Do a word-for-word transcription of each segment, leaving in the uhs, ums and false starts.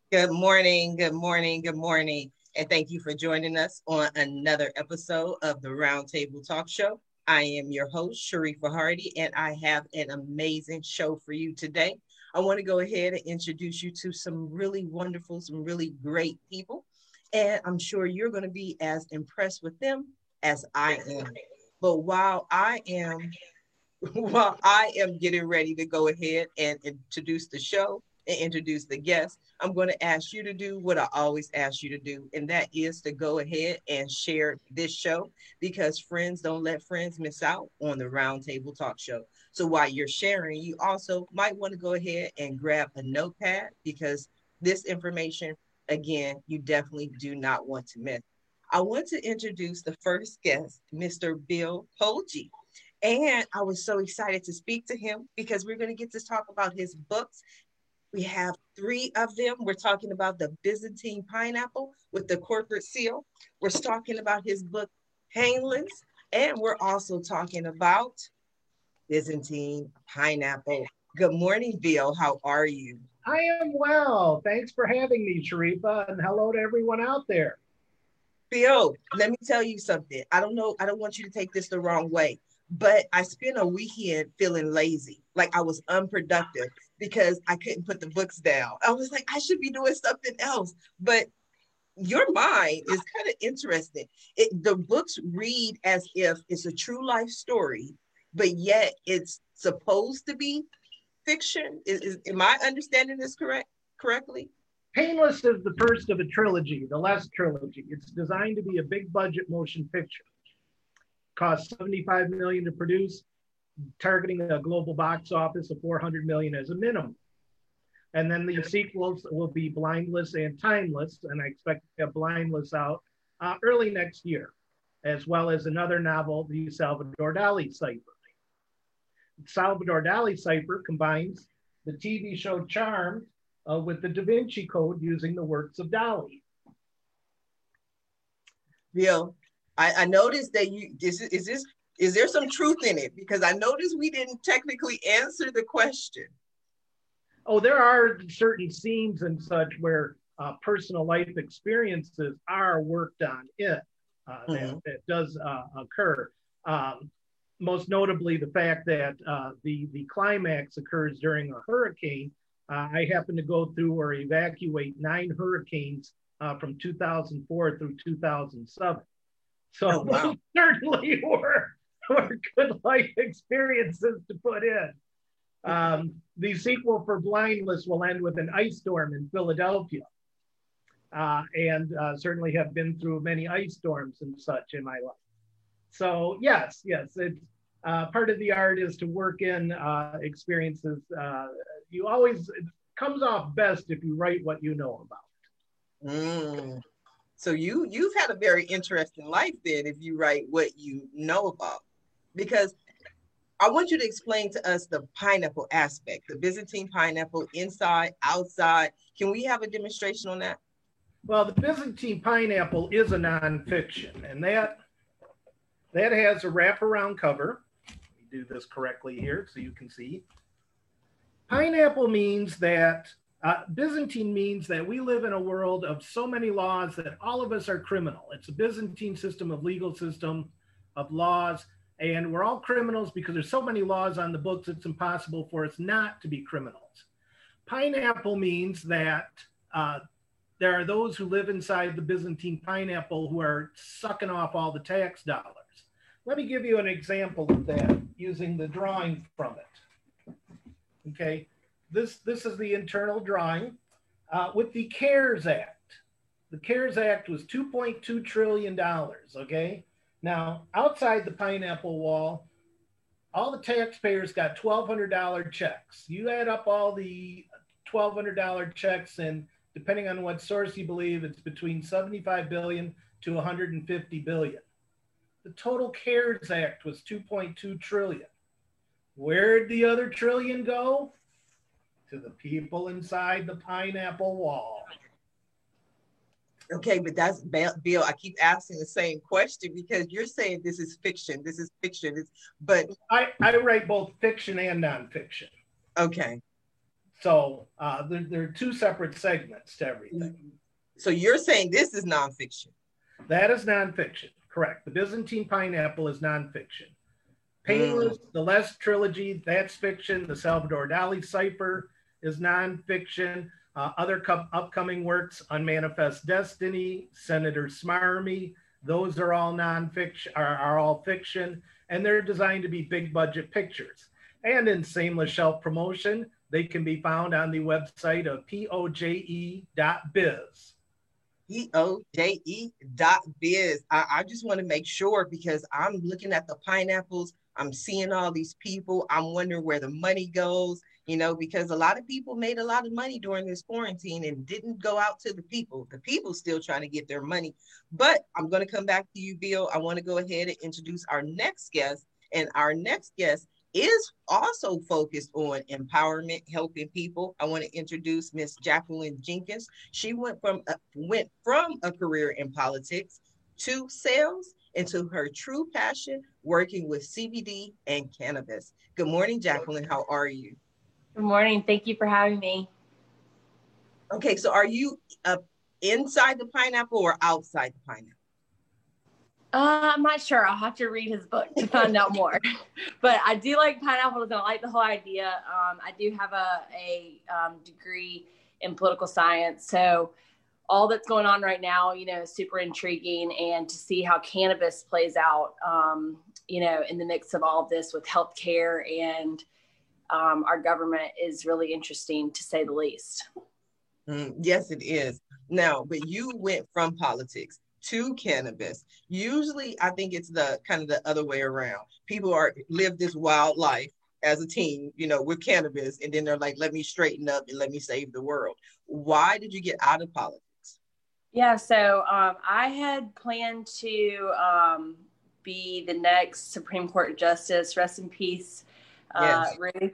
Good morning, good morning, good morning. And thank you for joining us on another episode of the Roundtable Talk Show. I am your host, Sharifa Hardy, and I have an amazing show for you today. I want to go ahead and introduce you to some really wonderful, some really great people. And I'm sure you're going to be as impressed with them as I am. But while I am while I am getting ready to go ahead and introduce the show and introduce the guests, I'm going to ask you to do what I always ask you to do, and that is to go ahead and share this show because friends don't let friends miss out on the Roundtable Talk Show. So while you're sharing, you also might want to go ahead and grab a notepad because this information, again, you definitely do not want to miss. I want to introduce the first guest, Mister Bill Polge. And I was so excited to speak to him because we're going to get to talk about his books. We have three of them. We're talking about the Byzantine pineapple with the corporate seal. We're talking about his book, Painless. And we're also talking about Byzantine pineapple. Good morning, Bill. How are you? I am well. Thanks for having me, Sharifa, and hello to everyone out there. Bill, let me tell you something. I don't know. I don't want you to take this the wrong way, but I spent a weekend feeling lazy, like I was unproductive because I couldn't put the books down. I was like, I should be doing something else. But your mind is kind of interesting. It, the books read as if it's a true life story, but yet it's supposed to be fiction. Is, is am I understanding this correct correctly? Painless is the first of a trilogy, the last trilogy. It's designed to be a big budget motion picture. Cost seventy-five million dollars to produce, targeting a global box office of four hundred million dollars as a minimum. And then the sequels will be Blindless and Timeless, and I expect to have Blindless out uh, early next year, as well as another novel, the Salvador Dali Cipher. Salvador Dali Cipher combines the T V show Charmed uh, with the Da Vinci Code using the works of Dali. Bill, I, I noticed that you is, is this is there some truth in it? Because I noticed we didn't technically answer the question. Oh, there are certain scenes and such where uh, personal life experiences are worked on it. Uh, mm-hmm. that, that does uh, occur. Um, most notably, the fact that uh, the, the climax occurs during a hurricane. Uh, I happen to go through or evacuate nine hurricanes uh, from two thousand four through two thousand seven. So oh, wow. Those certainly were, were good life experiences to put in. Um, the sequel for Blindless will end with an ice storm in Philadelphia. Uh, and uh, certainly have been through many ice storms and such in my life. So yes, yes, it's uh, part of the art is to work in uh, experiences. Uh, you always, it comes off best if you write what you know about. Mm. So you, you've had a very interesting life then if you write what you know about. Because I want you to explain to us the pineapple aspect, the Byzantine pineapple, inside, outside. Can we have a demonstration on that? Well, the Byzantine pineapple is a nonfiction, and that that has a wraparound cover. Let me do this correctly here so you can see. Pineapple means that, uh, Byzantine means that we live in a world of so many laws that all of us are criminal. It's a Byzantine system of legal system, of laws, and we're all criminals because there's so many laws on the books, it's impossible for us not to be criminals. Pineapple means that uh, there are those who live inside the Byzantine pineapple who are sucking off all the tax dollars. Let me give you an example of that using the drawing from it. Okay, this, this is the internal drawing uh, with the CARES Act. The CARES Act was two point two trillion dollars, okay? Now, outside the pineapple wall, all the taxpayers got twelve hundred dollars checks. You add up all the twelve hundred dollars checks, and depending on what source you believe, it's between seventy-five billion dollars to one hundred fifty billion dollars. The total CARES Act was two point two trillion dollars. Where'd the other trillion go? To the people inside the pineapple wall. Okay, but that's Bill. I keep asking the same question because you're saying this is fiction. This is fiction. It's, but I, I write both fiction and nonfiction. Okay. So uh, there, there are two separate segments to everything. So you're saying this is nonfiction? That is nonfiction, correct. The Byzantine Pineapple is nonfiction. Painless, mm. the Les Trilogy, that's fiction. The Salvador Dali Cipher is nonfiction. Uh, other co- upcoming works, Unmanifest Destiny, Senator Smarmy, those are all nonfiction, are, are all fiction, and they're designed to be big budget pictures. And in shameless shelf promotion, they can be found on the website of P O J E dot biz. P O J E dot biz. I, I just want to make sure, because I'm looking at the pineapples, I'm seeing all these people, I'm wondering where the money goes, you know, because a lot of people made a lot of money during this quarantine and didn't go out to the people. The people still trying to get their money. But I'm going to come back to you, Bill. I want to go ahead and introduce our next guest. And our next guest is also focused on empowerment, helping people. I want to introduce Miss Jacqueline Jenkins. She went from a, went from a career in politics to sales, into her true passion, working with C B D and cannabis. Good morning, Jacqueline. How are you? Good morning. Thank you for having me. Okay, so are you uh, inside the pineapple or outside the pineapple? Uh, I'm not sure. I'll have to read his book to find out more. But I do like pineapples. I like the whole idea. Um, I do have a, a um, degree in political science. So all that's going on right now, you know, is super intriguing. And to see how cannabis plays out, um, you know, in the mix of all of this with healthcare and um, our government is really interesting, to say the least. Mm, yes, it is. Now, but you went from politics to cannabis. Usually, I think it's the kind of the other way around. People are live this wild life as a teen, you know, with cannabis, and then they're like, let me straighten up and let me save the world. Why did you get out of politics? Yeah, so um, I had planned to um, be the next Supreme Court Justice. Rest in peace, uh, yes. Ruth.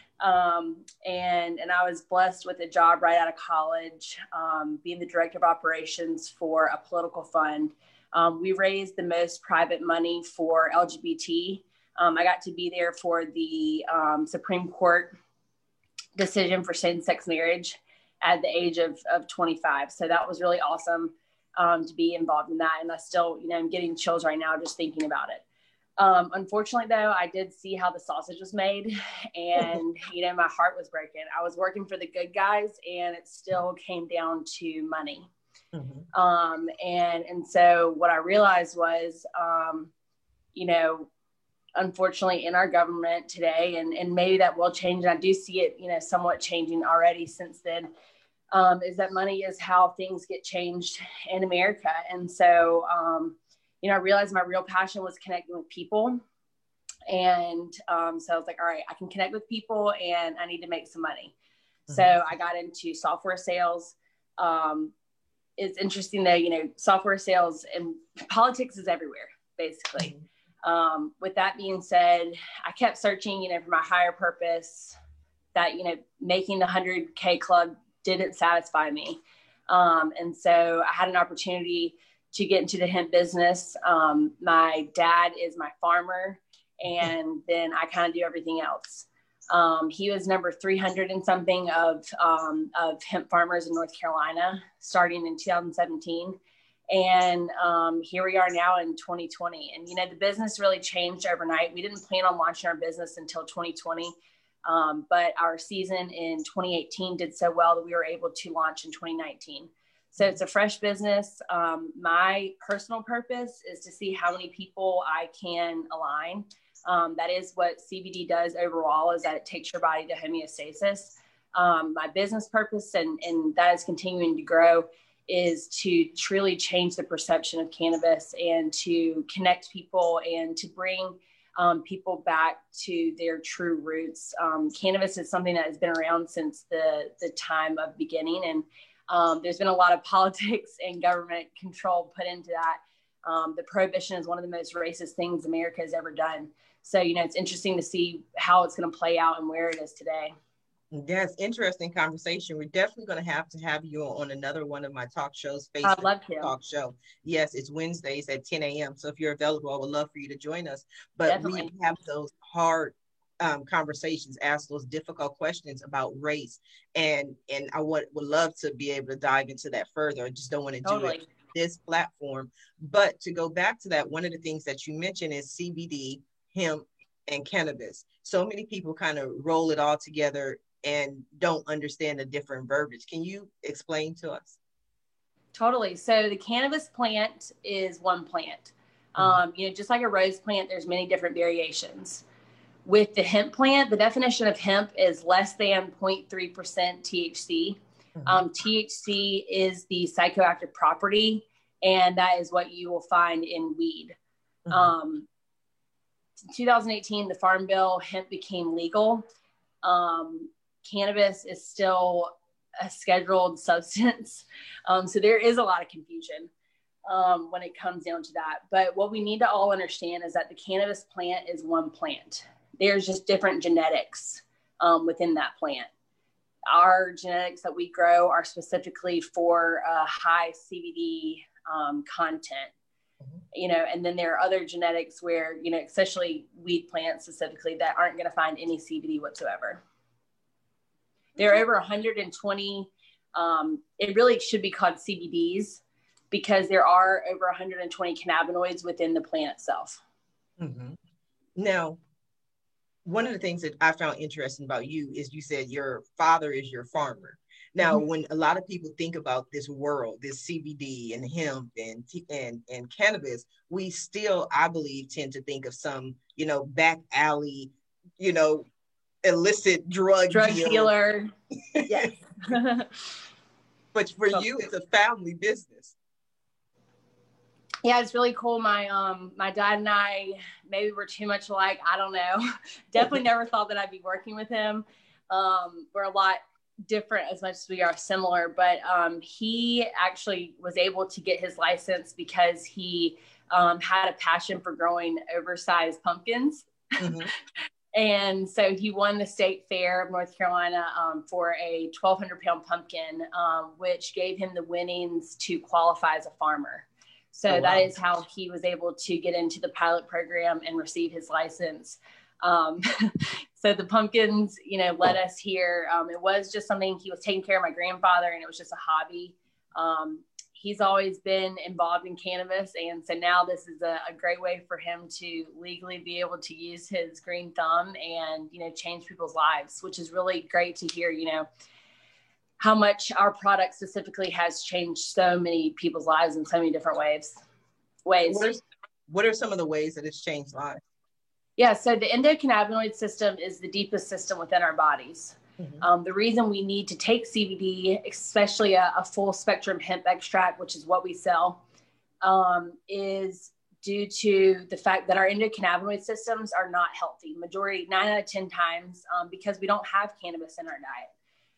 Um, and, and I was blessed with a job right out of college, um, being the director of operations for a political fund. Um, we raised the most private money for L G B T. Um, I got to be there for the um, Supreme Court decision for same-sex marriage at the age of, of twenty-five. So that was really awesome um, to be involved in that. And I still, you know, I'm getting chills right now just thinking about it. Um, unfortunately, though, I did see how the sausage was made, and, you know, my heart was broken. I was working for the good guys, and it still came down to money. Mm-hmm. Um, and, and so what I realized was, um, you know, unfortunately in our government today, and, and maybe that will change, and I do see it, you know, somewhat changing already since then, um, is that money is how things get changed in America. And so, um, you know, I realized my real passion was connecting with people. And um, so I was like, all right, I can connect with people and I need to make some money. Mm-hmm. So I got into software sales. Um, it's interesting though, you know, software sales and politics is everywhere, basically. Mm-hmm. Um, with that being said, I kept searching, you know, for my higher purpose. That, you know, making the one hundred K club didn't satisfy me. Um, and so I had an opportunity to get into the hemp business. Um, my dad is my farmer, and then I kind of do everything else. Um, he was number three hundred and something of, um, of hemp farmers in North Carolina, starting in two thousand seventeen. And um, here we are now in twenty twenty. And, you know, the business really changed overnight. We didn't plan on launching our business until twenty twenty. Um, but our season in twenty eighteen did so well that we were able to launch in twenty nineteen. So it's a fresh business. Um, my personal purpose is to see how many people I can align. Um, that is what C B D does overall, is that it takes your body to homeostasis. Um, my business purpose, and, and that is continuing to grow, is to truly change the perception of cannabis and to connect people and to bring um, people back to their true roots. Um, cannabis is something that has been around since the, the time of beginning. And Um, there's been a lot of politics and government control put into that. Um, the prohibition is one of the most racist things America has ever done. So, you know, it's interesting to see how it's going to play out and where it is today. Yes, interesting conversation. We're definitely going to have to have you on another one of my talk shows. Facebook I'd love to. Talk show. Yes, it's Wednesdays at ten a.m. So if you're available, I would love for you to join us. But definitely. We have those hard um, conversations, ask those difficult questions about race. And and I would, would love to be able to dive into that further. I just don't want to Totally. do it this platform. But to go back to that, one of the things that you mentioned is C B D, hemp, and cannabis. So many people kind of roll it all together and don't understand the different verbiage. Can you explain to us? Totally. So the cannabis plant is one plant. Mm-hmm. Um, you know, just like a rose plant, there's many different variations. With the hemp plant, the definition of hemp is less than zero point three percent T H C. Mm-hmm. Um, T H C is the psychoactive property, and that is what you will find in weed. Mm-hmm. Um, in two thousand eighteen, the Farm Bill, hemp became legal. Um, cannabis is still a scheduled substance. Um, so there is a lot of confusion um, when it comes down to that. But what we need to all understand is that the cannabis plant is one plant. There's just different genetics um, within that plant. Our genetics that we grow are specifically for uh, high C B D um, content, mm-hmm. you know, and then there are other genetics where, you know, especially weed plants specifically, that aren't going to find any C B D whatsoever. There are over one hundred twenty, um, it really should be called C B Ds because there are over one hundred twenty cannabinoids within the plant itself. Mm-hmm. Now, one of the things that I found interesting about you is you said your father is your farmer. Now, mm-hmm. when a lot of people think about this world, this C B D and hemp and, and, and cannabis, we still, I believe, tend to think of some, you know, back alley, you know, illicit drug, drug deal. dealer. Yes. But for so, you, it's a family business. Yeah, it's really cool. My um my dad and I maybe we're too much alike. I don't know. Definitely never thought that I'd be working with him. Um, we're a lot different as much as we are similar, but um, he actually was able to get his license because he um, had a passion for growing oversized pumpkins. Mm-hmm. And so he won the state fair of North Carolina um, for a twelve hundred pound pumpkin, um, which gave him the winnings to qualify as a farmer. So oh, wow. That is how he was able to get into the pilot program and receive his license. Um, so the pumpkins, you know, led us here. Um, it was just something he was taking care of my grandfather, and it was just a hobby. Um, he's always been involved in cannabis. And so now this is a, a great way for him to legally be able to use his green thumb and, you know, change people's lives, which is really great to hear, you know, how much our product specifically has changed so many people's lives in so many different ways. ways. What are, what are some of the ways that it's changed lives? Yeah, so the endocannabinoid system is the deepest system within our bodies. Mm-hmm. Um, the reason we need to take C B D, especially a, a full spectrum hemp extract, which is what we sell, um, is due to the fact that our endocannabinoid systems are not healthy. Majority, nine out of ten times, um, because we don't have cannabis in our diet.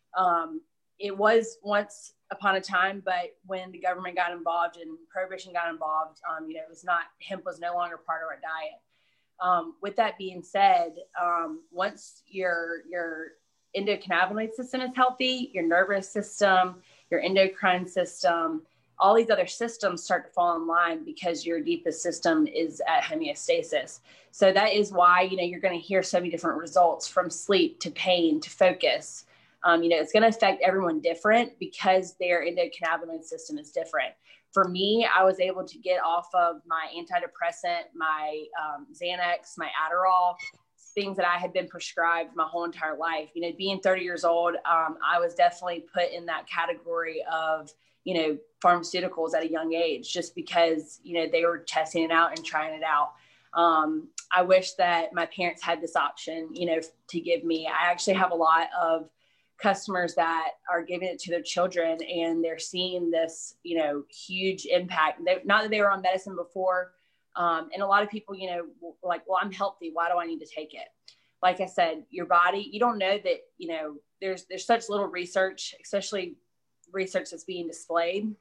Um, it was once upon a time, but when the government got involved and prohibition got involved, um, you know, it was not, hemp was no longer part of our diet. Um, with that being said, um, once your, your endocannabinoid system is healthy, your nervous system, your endocrine system, all these other systems start to fall in line because your deepest system is at homeostasis. So that is why, you know, you're going to hear so many different results, from sleep to pain to focus. Um, you know, it's going to affect everyone different because their endocannabinoid system is different. For me, I was able to get off of my antidepressant, my um, Xanax, my Adderall, things that I had been prescribed my whole entire life. You know, being thirty years old, um, I was definitely put in that category of, you know, pharmaceuticals at a young age, just because, you know, they were testing it out and trying it out. Um, I wish that my parents had this option, you know, to give me. I actually have a lot of customers that are giving it to their children, and they're seeing this, you know, huge impact. They, not that they were on medicine before. Um, and a lot of people, you know, like, well, I'm healthy. Why do I need to take it? Like I said, your body, you don't know that, you know, there's, there's such little research, especially research that's being displayed.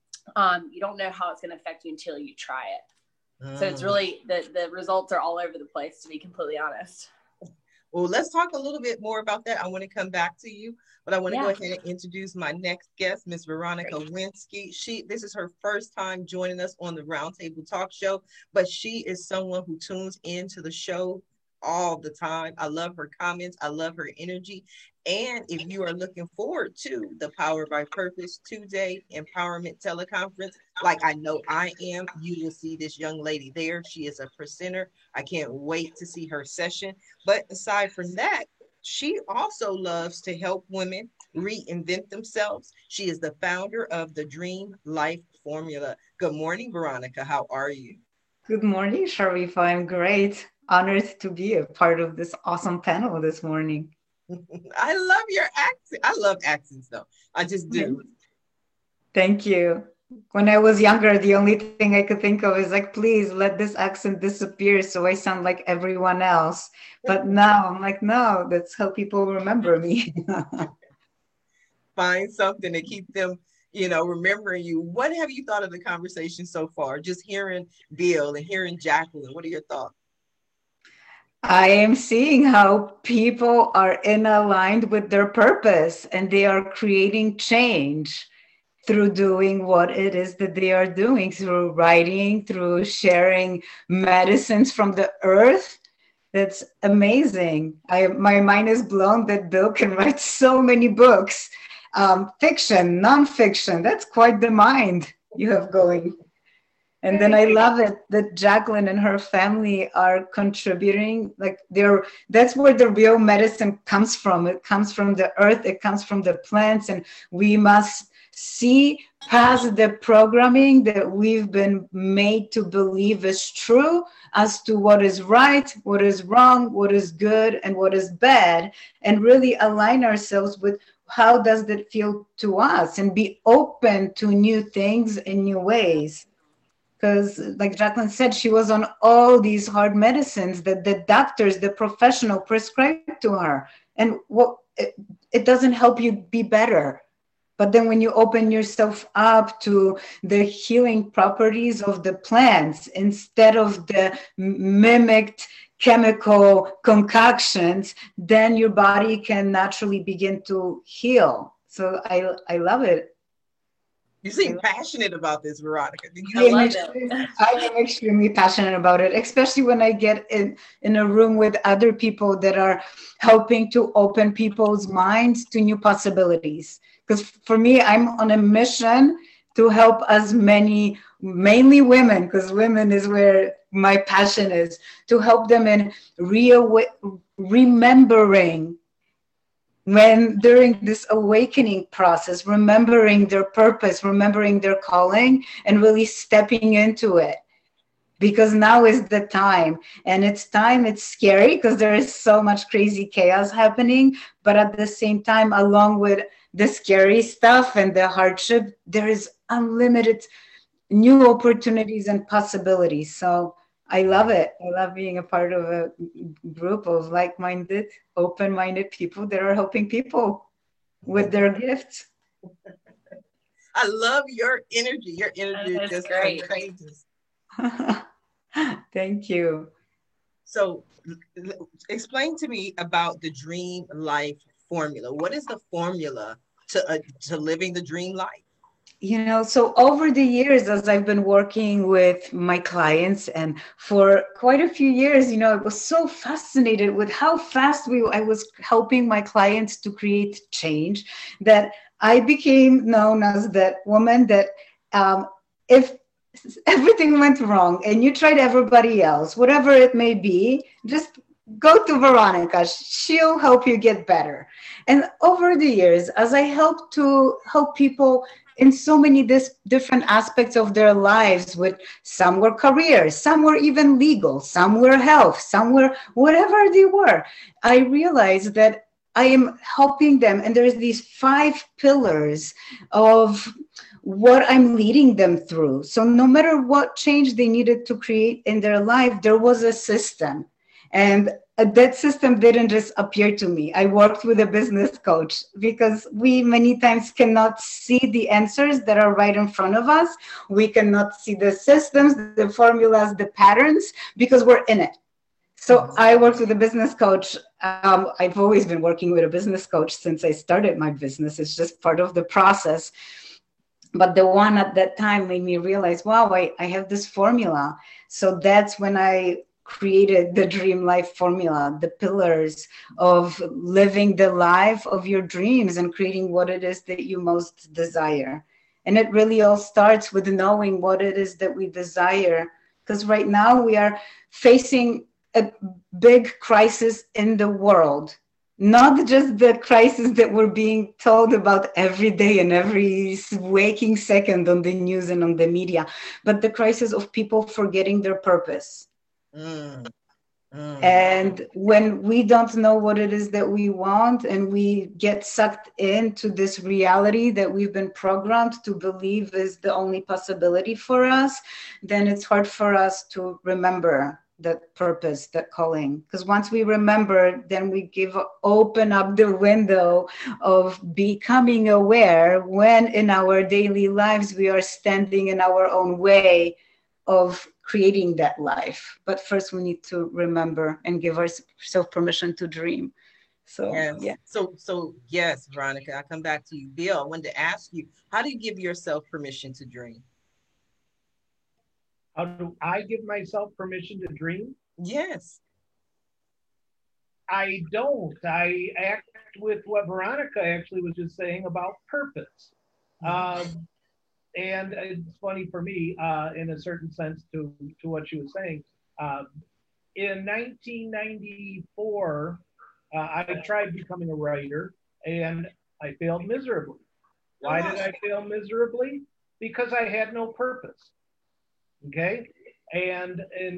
Um, you don't know how it's going to affect you until you try it. Mm. So it's really, the, the results are all over the place, to be completely honest. Well, let's talk a little bit more about that. I want to come back to you, but I want to yeah. go ahead and introduce my next guest, Miss Veronica Winsky. She, this is her first time joining us on the Roundtable Talk Show, but she is someone who tunes into the show all the time. I love her comments. I love her energy. And if you are looking forward to the Power by Purpose two-day empowerment teleconference, like I know I am, you will see this young lady there. She is a presenter. I can't wait to see her session. But aside from that, she also loves to help women reinvent themselves. She is the founder of the Dream Life Formula. Good morning, Veronica. How are you? Good morning, Sharifa. I'm great. Honored to be a part of this awesome panel this morning. I love your accent. I love accents, though. I just do. Thank you. When I was younger, the only thing I could think of is like, please let this accent disappear so I sound like everyone else. But now I'm like, no, that's how people remember me. Find something to keep them, you know, remembering you. What have you thought of the conversation so far? Just hearing Bill and hearing Jacqueline. What are your thoughts? I am seeing how people are in aligned with their purpose and they are creating change through doing what it is that they are doing, through writing, through sharing medicines from the earth. That's amazing. I, my mind is blown that Bill can write so many books, um, fiction, nonfiction. That's quite the mind you have going. And then I love it that Jacqueline and her family are contributing. Like they're, that's where the real medicine comes from. It comes from the earth. It comes from the plants. And we must see past the programming that we've been made to believe is true as to what is right, what is wrong, what is good, and what is bad, and really align ourselves with how does that feel to us and be open to new things in new ways. Because like Jacqueline said, she was on all these hard medicines that the doctors, the professional prescribed to her. And what it, it doesn't help you be better. But then when you open yourself up to the healing properties of the plants, instead of the mimicked chemical concoctions, then your body can naturally begin to heal. So I, I love it. You seem passionate about this, Veronica. Did you I, am extremely, I am extremely passionate about it, especially when I get in, in a room with other people that are helping to open people's minds to new possibilities. Because for me, I'm on a mission to help as many, mainly women, because women is where my passion is, to help them in real remembering when during this awakening process, remembering their purpose, remembering their calling, and really stepping into it. Because now is the time, and it's time, it's scary because there is so much crazy chaos happening, but at the same time, along with the scary stuff and the hardship, there is unlimited new opportunities and possibilities. So I love it. I love being a part of a group of like-minded, open-minded people that are helping people with their gifts. I love your energy. Your energy is just great. contagious. Thank you. So explain to me about the Dream Life Formula. What is the formula to, uh, to living the dream life? You know, so over the years, as I've been working with my clients, and for quite a few years, you know, I was so fascinated with how fast we I was helping my clients to create change that I became known as that woman that um, if everything went wrong and you tried everybody else, whatever it may be, just go to Veronica. She'll help you get better. And over the years, as I helped to help people in so many this different aspects of their lives, with some were careers, some were even legal, some were health, some were whatever they were, I realized that I am helping them. And there's these five pillars of what I'm leading them through. So no matter what change they needed to create in their life, there was a system. And that system didn't just appear to me. I worked with a business coach because we many times cannot see the answers that are right in front of us. We cannot see the systems, the formulas, the patterns, because we're in it. So I worked with a business coach. Um, I've always been working with a business coach since I started my business. It's just part of the process. But the one at that time made me realize, wow, I, I have this formula. So that's when I created the Dream Life Formula, the pillars of living the life of your dreams and creating what it is that you most desire. And it really all starts with knowing what it is that we desire. Because right now we are facing a big crisis in the world. Not just the crisis that we're being told about every day and every waking second on the news and on the media, but the crisis of people forgetting their purpose. Mm. Mm. And when we don't know what it is that we want and we get sucked into this reality that we've been programmed to believe is the only possibility for us, then it's hard for us to remember that purpose, that calling. Because once we remember, then we give open up the window of becoming aware when in our daily lives we are standing in our own way of creating that life. But first we need to remember and give ourselves permission to dream. So yes. yeah. So so yes, Veronica, I come back to you. Bill, I wanted to ask you, how do you give yourself permission to dream? How do I give myself permission to dream? Yes. I don't. I act with what Veronica actually was just saying about purpose. Mm-hmm. Um, and it's funny for me, uh, in a certain sense, to, to what she was saying. Um, in nineteen ninety-four, uh, I tried becoming a writer, and I failed miserably. Why did I fail miserably? Because I had no purpose. Okay, and in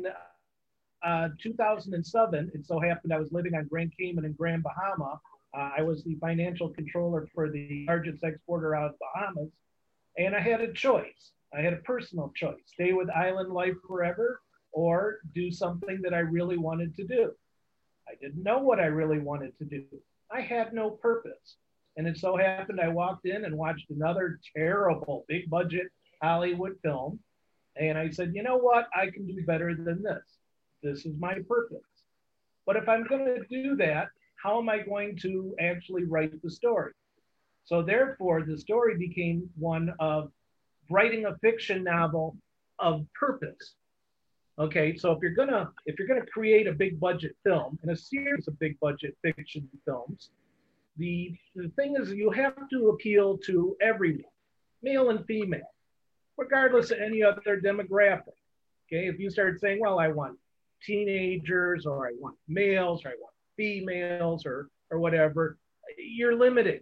uh, two thousand seven, it so happened I was living on Grand Cayman and Grand Bahama. Uh, I was the financial controller for the largest exporter out of Bahamas, and I had a choice. I had a personal choice: stay with island life forever, or do something that I really wanted to do. I didn't know what I really wanted to do. I had no purpose, and it so happened I walked in and watched another terrible, big budget Hollywood film. And I said, you know what? I can do better than this. This is my purpose. But if I'm going to do that, how am I going to actually write the story? So therefore, the story became one of writing a fiction novel of purpose. Okay, so if you're gonna if you're gonna create a big budget film and a series of big budget fiction films, the, the thing is you have to appeal to everyone, male and female, regardless of any other demographic. Okay, if you start saying, well, I want teenagers, or I want males, or I want females, or or whatever, you're limited.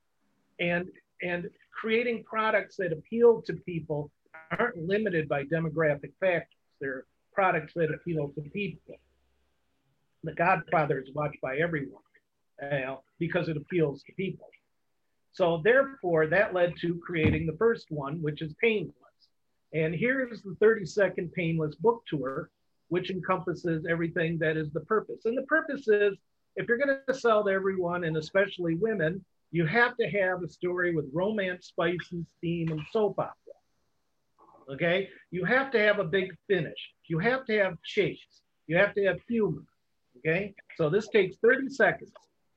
And and creating products that appeal to people aren't limited by demographic factors. They're products that appeal to people. The Godfather is watched by everyone, you know, because it appeals to people. So therefore, that led to creating the first one, which is Painless. And here's the thirty second Painless book tour, which encompasses everything that is the purpose. And the purpose is, if you're going to sell to everyone, and especially women, you have to have a story with romance, spice, and steam, and soap opera. Okay? You have to have a big finish. You have to have chase. You have to have humor. Okay? So this takes thirty seconds.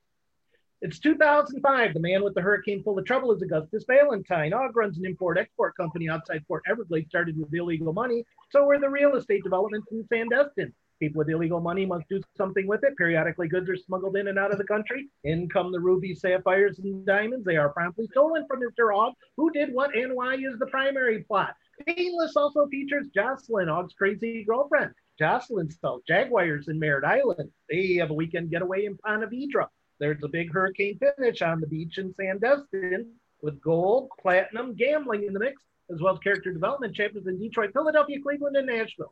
It's two thousand five. The man with the hurricane full of trouble is Augustus Valentine. Og runs an import-export company outside Port Everglades, started with illegal money. So were the real estate developments in Sandestin. People with illegal money must do something with it. Periodically, goods are smuggled in and out of the country. In come the rubies, sapphires, and diamonds. They are promptly stolen from Mister Og. Who did what and why is the primary plot. Painless also features Jocelyn, Og's crazy girlfriend. Jocelyn sells Jaguars in Merritt Island. They have a weekend getaway in Ponte Vedra. There's a big hurricane finish on the beach in Sandestin with gold, platinum, gambling in the mix, as well as character development chapters in Detroit, Philadelphia, Cleveland, and Nashville.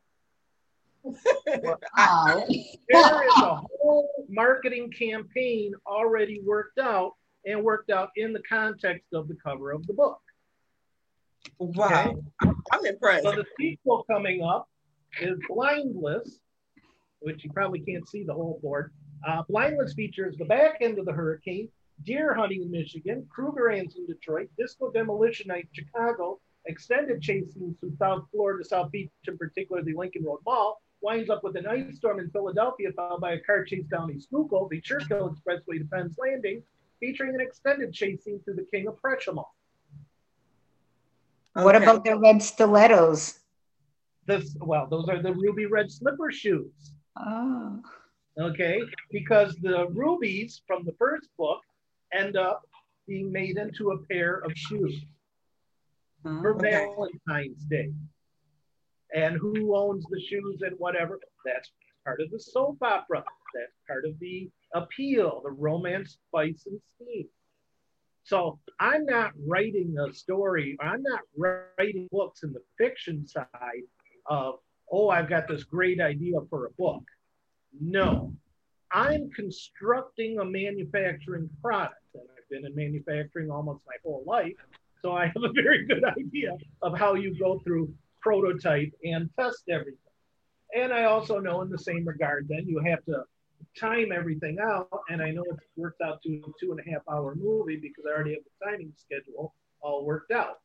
Wow. There is a whole marketing campaign already worked out and worked out in the context of the cover of the book. Wow. Okay? I'm impressed. So the sequel coming up is Blindless, which you probably can't see the whole board. Uh, Blindless features the back end of the hurricane, deer hunting in Michigan, Krugerrands in Detroit, disco demolition night in Chicago, extended chase scenes through South Florida, South Beach, in particular the Lincoln Road Mall, winds up with an ice storm in Philadelphia, followed by a car chase down East Schuylkill, the Churchill Expressway to Penn's Landing, featuring an extended chase scene through the King of Prussia Mall. What okay. about the red stilettos? This, well, those are the ruby red slipper shoes. Oh. Okay, because the rubies from the first book end up being made into a pair of shoes Oh. for Okay. Valentine's Day. And who owns the shoes and whatever, that's part of the soap opera. That's part of the appeal, the romance, spice, and steam. So I'm not writing a story, I'm not writing books in the fiction side of, oh, I've got this great idea for a book. No, I'm constructing a manufacturing product. And I've been in manufacturing almost my whole life. So I have a very good idea of how you go through prototype and test everything. And I also know in the same regard, then you have to time everything out. And I know it works out to a two and a half hour movie because I already have the timing schedule all worked out.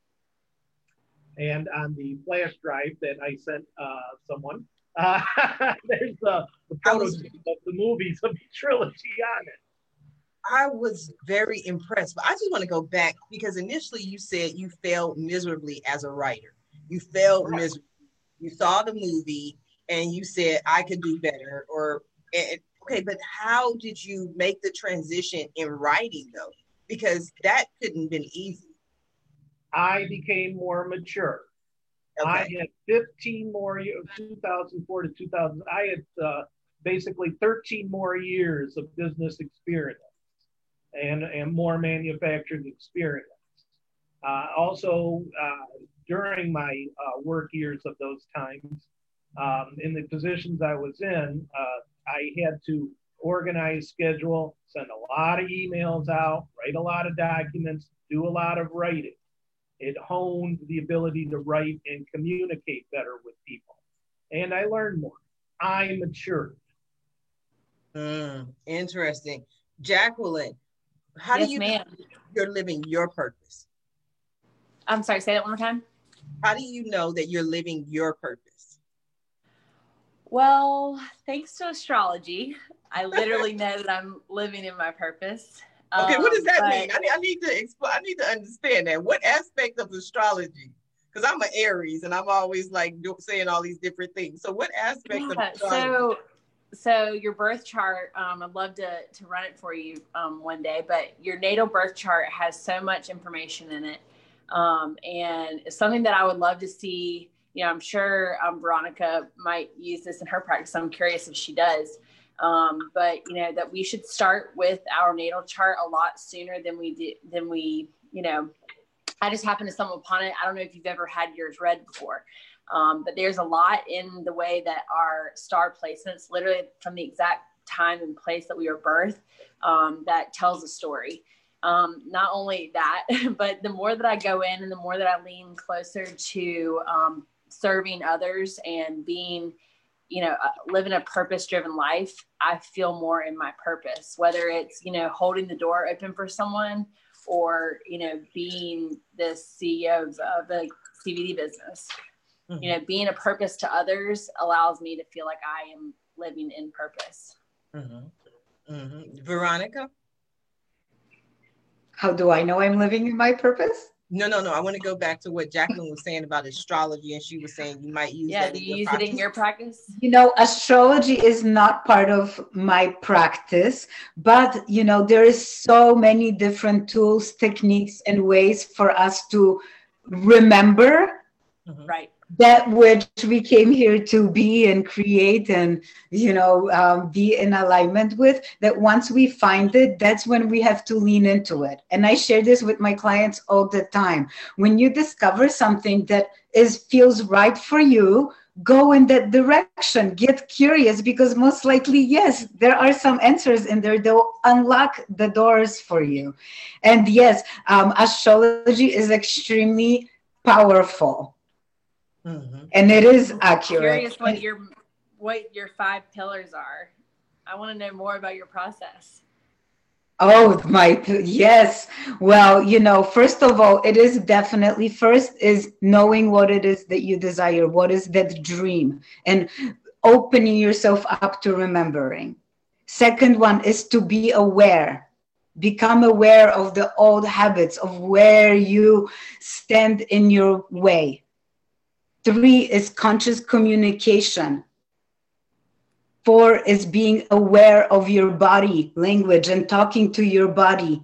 And on the flash drive that I sent uh, someone, uh, there's the, the prototype of the movies of the trilogy on it. I was very impressed, but I just want to go back because initially you said you failed miserably as a writer. You failed right. miserably. You saw the movie and you said, I could do better. Or, and, okay, but how did you make the transition in writing though? Because that couldn't have been easy. I became more mature. Okay. I had fifteen more years, two thousand four to two thousand. I had uh, basically thirteen more years of business experience and, and more manufacturing experience. Uh, also, uh, during my uh, work years of those times, um, in the positions I was in, uh, I had to organize, schedule, send a lot of emails out, write a lot of documents, do a lot of writing. It honed the ability to write and communicate better with people. And I learned more. I matured. Mm, interesting. Jacqueline, how yes, do you ma'am. know you're living your purpose? I'm sorry, say that one more time. How do you know that you're living your purpose? Well, thanks to astrology, I literally know that I'm living in my purpose. Okay, um, what does that but, mean? I need, I need to explain. I need to understand that. What aspect of astrology? Because I'm an Aries, and I'm always like do, saying all these different things. So, what aspect yeah, of astrology? So, so your birth chart. Um, I'd love to to run it for you um, one day. But your natal birth chart has so much information in it, um, and it's something that I would love to see. You know, I'm sure um, Veronica might use this in her practice. I'm curious if she does. Um, but you know, that we should start with our natal chart a lot sooner than we did, than we, you know, I just happened to stumble upon it. I don't know if you've ever had yours read before. Um, but there's a lot in the way that our star placements, literally from the exact time and place that we were birthed, um, that tells a story. Um, not only that, but the more that I go in and the more that I lean closer to, um, serving others and being, you know, uh, living a purpose-driven life, I feel more in my purpose, whether it's, you know, holding the door open for someone or, you know, being the C E O of, of a C B D business. Mm-hmm. You know, being a purpose to others allows me to feel like I am living in purpose. Mm-hmm. Mm-hmm. Veronica? How do I know I'm living in my purpose? No, no, no. I want to go back to what Jacqueline was saying about astrology, and she was saying you might use yeah, that. Do in you your use practice. it in your practice? You know, astrology is not part of my practice, but you know, there is so many different tools, techniques, and ways for us to remember. Mm-hmm. Right. That which we came here to be and create and, you know, um, be in alignment with, that once we find it, that's when we have to lean into it. And I share this with my clients all the time. When you discover something that is feels right for you, go in that direction, get curious, because most likely, yes, there are some answers in there that will unlock the doors for you. And yes, um, astrology is extremely powerful. Mm-hmm. And it is accurate. I'm curious what your what your five pillars are. I want to know more about your process. Oh my, yes. Well, you know, first of all, it is definitely first is knowing what it is that you desire. What is that dream? And opening yourself up to remembering. Second one is to be aware. Become aware of the old habits of where you stand in your way. Three is conscious communication. Four is being aware of your body language and talking to your body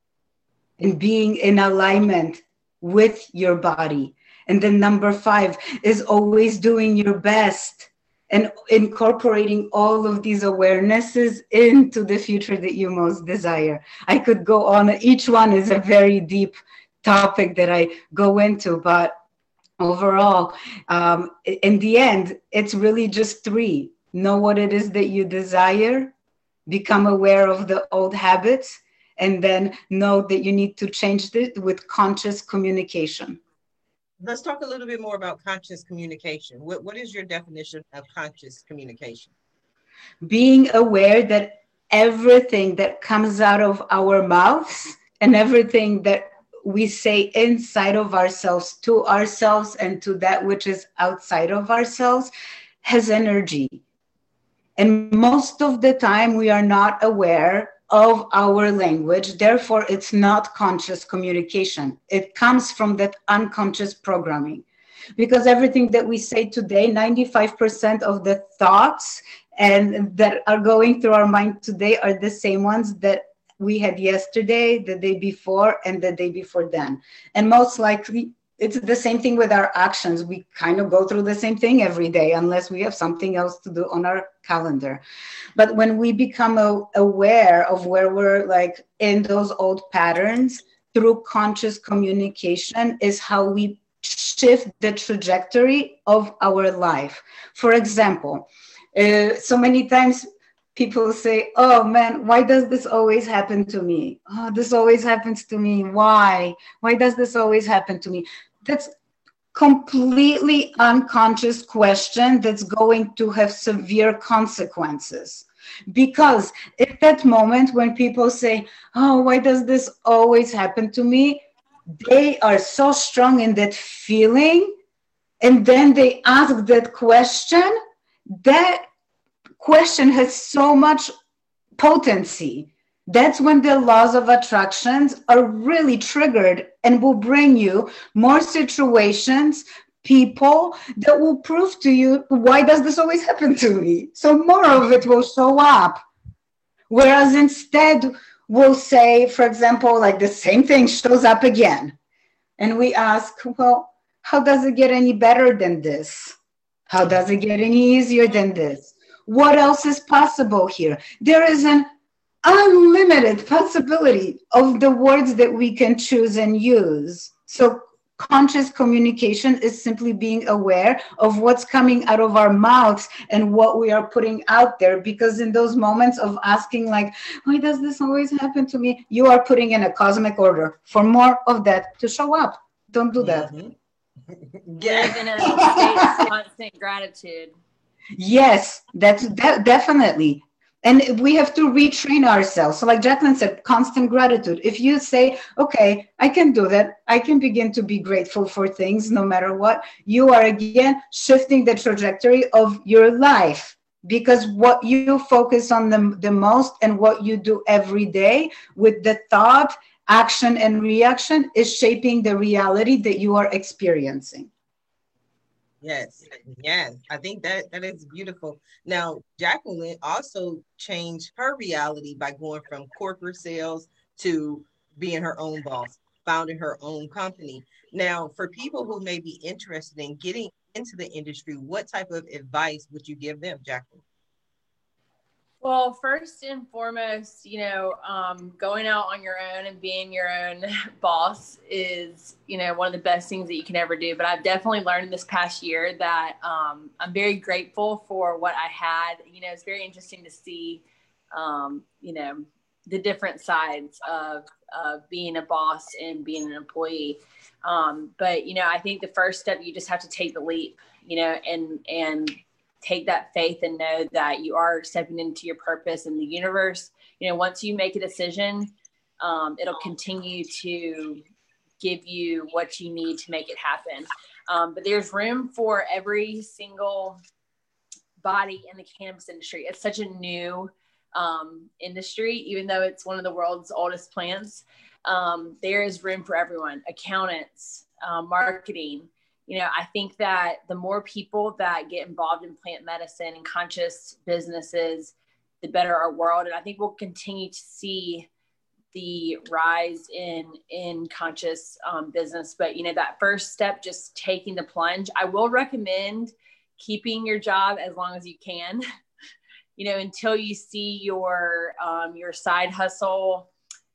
and being in alignment with your body. And then number five is always doing your best and incorporating all of these awarenesses into the future that you most desire. I could go on. Each one is a very deep topic that I go into, but overall, um, in the end, it's really just three. Know what it is that you desire, become aware of the old habits, and then know that you need to change it with conscious communication. Let's talk a little bit more about conscious communication. What, what is your definition of conscious communication? Being aware that everything that comes out of our mouths and everything that we say inside of ourselves to ourselves and to that which is outside of ourselves has energy. And most of the time we are not aware of our language. Therefore, it's not conscious communication. It comes from that unconscious programming. Because everything that we say today, ninety-five percent of the thoughts and that are going through our mind today are the same ones that we had yesterday, the day before, and the day before then. And most likely, it's the same thing with our actions. We kind of go through the same thing every day, unless we have something else to do on our calendar. But when we become a, aware of where we're like in those old patterns, through conscious communication is how we shift the trajectory of our life. For example, uh, so many times people say, oh man, why does this always happen to me? Oh, this always happens to me. Why? Why does this always happen to me? That's completely unconscious question that's going to have severe consequences. Because at that moment when people say, oh, why does this always happen to me? They are so strong in that feeling. And then they ask that question. That question has so much potency. That's when the laws of attractions are really triggered and will bring you more situations, people that will prove to you, why does this always happen to me? So more of it will show up. Whereas instead we'll say, for example, like the same thing shows up again. And we ask, well, how does it get any better than this? How does it get any easier than this? What else is possible here? There is an unlimited possibility of the words that we can choose and use. So conscious communication is simply being aware of what's coming out of our mouths and what we are putting out there. Because in those moments of asking like, why does this always happen to me? You are putting in a cosmic order for more of that to show up. Don't do that. Mm-hmm. Live in a state of constant gratitude. Yes, that's de- definitely. And we have to retrain ourselves. So like Jacqueline said, constant gratitude. If you say, okay, I can do that. I can begin to be grateful for things no matter what. You are again shifting the trajectory of your life, because what you focus on the, the most and what you do every day with the thought, action, and reaction is shaping the reality that you are experiencing. Yes, yes. I think that that is beautiful. Now, Jacqueline also changed her reality by going from corporate sales to being her own boss, founding her own company. Now, for people who may be interested in getting into the industry, what type of advice would you give them, Jacqueline? Well, first and foremost, you know, um, going out on your own and being your own boss is, you know, one of the best things that you can ever do. But I've definitely learned this past year that um, I'm very grateful for what I had. You know, it's very interesting to see, um, you know, the different sides of, of being a boss and being an employee. Um, but, you know, I think the first step, you just have to take the leap, you know, and, and, take that faith and know that you are stepping into your purpose in the universe. You know, once you make a decision, um, it'll continue to give you what you need to make it happen. Um, but there's room for every single body in the cannabis industry. It's such a new um, industry, even though it's one of the world's oldest plants. Um, there is room for everyone: accountants, uh, marketing, you know, I think that the more people that get involved in plant medicine and conscious businesses, the better our world. And I think we'll continue to see the rise in in conscious um, business. But, you know, that first step, just taking the plunge, I will recommend keeping your job as long as you can, you know, until you see your um, your side hustle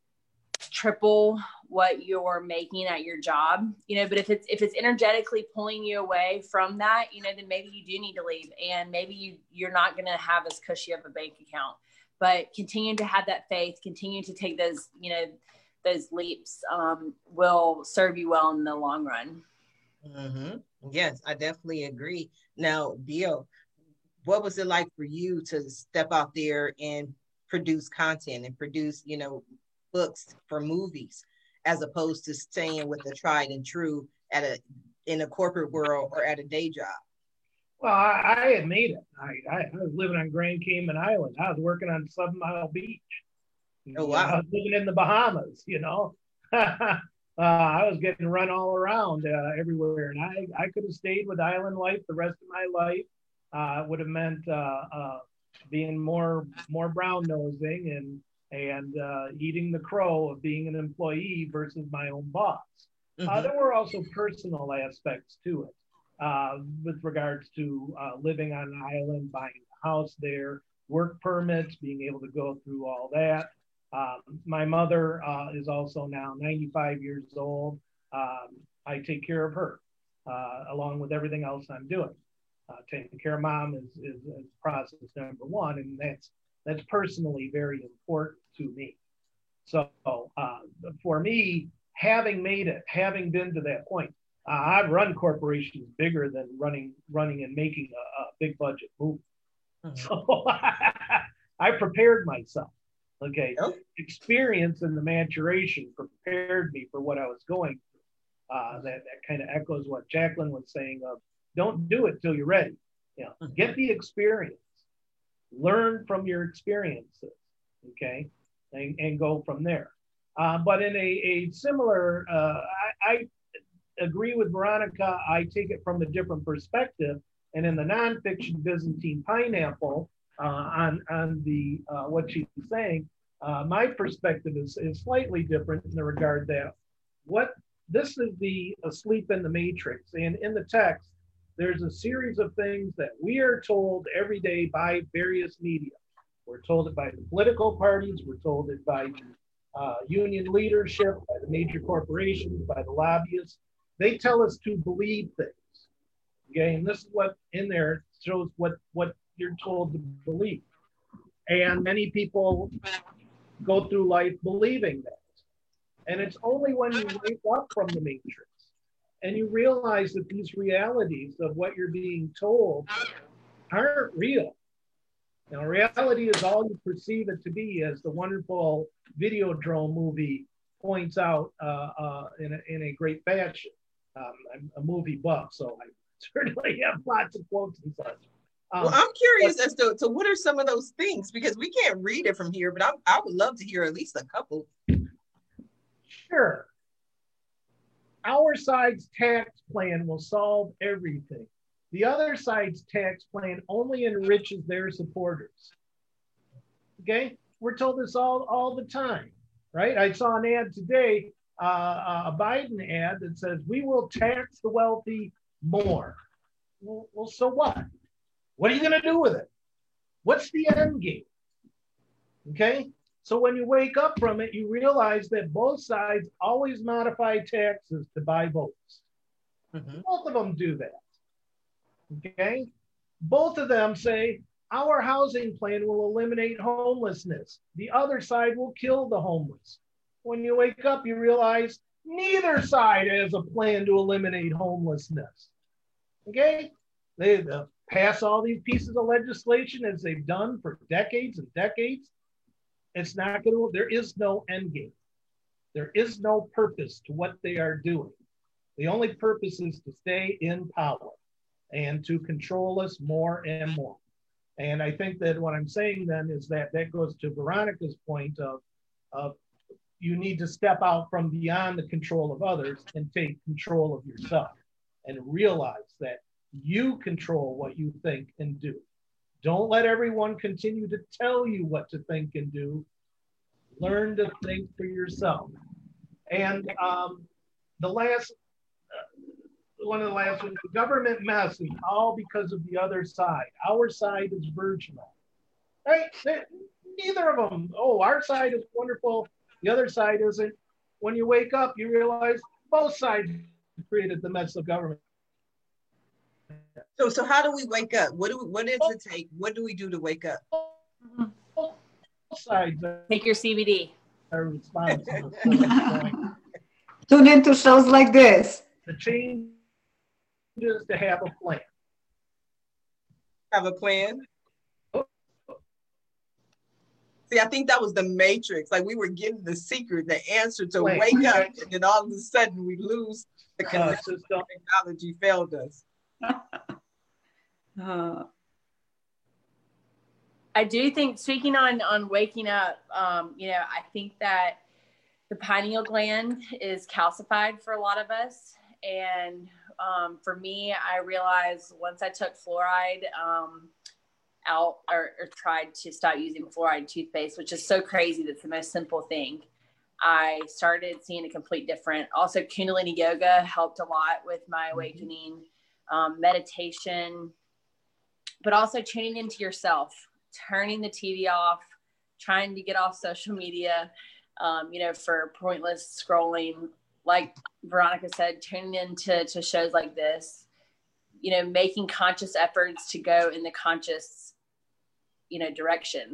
triple what you're making at your job, you know. But if it's if it's energetically pulling you away from that, you know, then maybe you do need to leave, and maybe you you're not going to have as cushy of a bank account. But continue to have that faith, continue to take those, you know, those leaps um, will serve you well in the long run. Mm-hmm. Yes, I definitely agree. Now, Bio, what was it like for you to step out there and produce content and produce, you know, books for movies, as opposed to staying with the tried and true at a in a corporate world or at a day job? Well, I, I had made it. I, I, I was living on Grand Cayman Island. I was working on Seven Mile Beach. Oh, wow. I was living in the Bahamas, you know. uh, I was getting run all around uh, everywhere. And I, I could have stayed with island life the rest of my life. Uh, would have meant uh, uh, being more more brown nosing and and uh, eating the crow of being an employee versus my own boss. Mm-hmm. Uh, there were also personal aspects to it. Uh, with regards to uh, living on an island, buying a house there, work permits, being able to go through all that. Um, my mother uh, is also now ninety-five years old. Um, I take care of her uh, along with everything else I'm doing. Uh, taking care of mom is, is, is process number one, and that's that's personally very important to me. So uh, for me, having made it, having been to that point, Uh, I've run corporations bigger than running running and making a, a big budget movie. Mm-hmm. So I prepared myself. Okay. Yep. Experience and the maturation prepared me for what I was going through. Uh, that, that kind of echoes what Jacqueline was saying of don't do it till you're ready. You know, mm-hmm. Get the experience. Learn from your experiences. Okay. And, and go from there. Uh, but in a, a similar, uh, I, I agree with Veronica. I take it from a different perspective. And in the nonfiction Byzantine Pineapple, uh, on, on the uh, what she's saying, uh, my perspective is, is slightly different in the regard that what this is the asleep in the matrix. And in the text, there's a series of things that we are told every day by various media. We're told it by the political parties. We're told it by the uh, union leadership, by the major corporations, by the lobbyists. They tell us to believe things, okay? And this is what in there shows what, what you're told to believe. And many people go through life believing that. And it's only when you wake up from the matrix and you realize that these realities of what you're being told aren't real. Now, reality is all you perceive it to be, as the wonderful Videodrome movie points out uh, uh, in, a, in a great fashion. Um, I'm a movie buff, so I certainly have lots of quotes and such. Um, well, I'm curious but, as to, to what are some of those things, because we can't read it from here, but I, I would love to hear at least a couple. Sure. Our side's tax plan will solve everything. The other side's tax plan only enriches their supporters. Okay? We're told this all, all the time, right? I saw an ad today, Uh, a Biden ad that says, we will tax the wealthy more. Well, well, so what? What are you going to do with it? What's the end game? Okay? So when you wake up from it, you realize that both sides always modify taxes to buy votes. Mm-hmm. Both of them do that. Okay? Both of them say, our housing plan will eliminate homelessness. The other side will kill the homeless. When you wake up, you realize neither side has a plan to eliminate homelessness. Okay? They uh, pass all these pieces of legislation as they've done for decades and decades. It's not going to, there is no end game. There is no purpose to what they are doing. The only purpose is to stay in power and to control us more and more. And I think that what I'm saying then is that that goes to Veronica's point of, of you need to step out from beyond the control of others and take control of yourself. and realize that you control what you think and do. Don't let everyone continue to tell you what to think and do. Learn to think for yourself. And um, the last, uh, one of the last ones, the government mess is all because of the other side. Our side is virginal, right? They, neither of them, oh, our side is wonderful, the other side isn't. When you wake up, you realize both sides created the mess of government. So, so how do we wake up? What do we, what does it take? What do we do to wake up? Both sides Take your C B D. are responsible. Tune into shows like this. The change is to have a plan. Have a plan? See, I think that was the Matrix. Like we were getting the secret, the answer to Plan. wake up, and then all of a sudden we lose the connection. Uh, Technology failed us. Uh, I do think, speaking on on waking up, um, you know, I think that the pineal gland is calcified for a lot of us. And um, for me, I realized once I took fluoride um, out or, or tried to stop using fluoride toothpaste, which is so crazy. That's the most simple thing. I started seeing a complete difference. Also, Kundalini yoga helped a lot with my awakening, um, meditation, but also tuning into yourself, turning the T V off, trying to get off social media, um, you know, for pointless scrolling. Like Veronica said, tuning into to shows like this, you know, making conscious efforts to go in the conscious, you know, direction.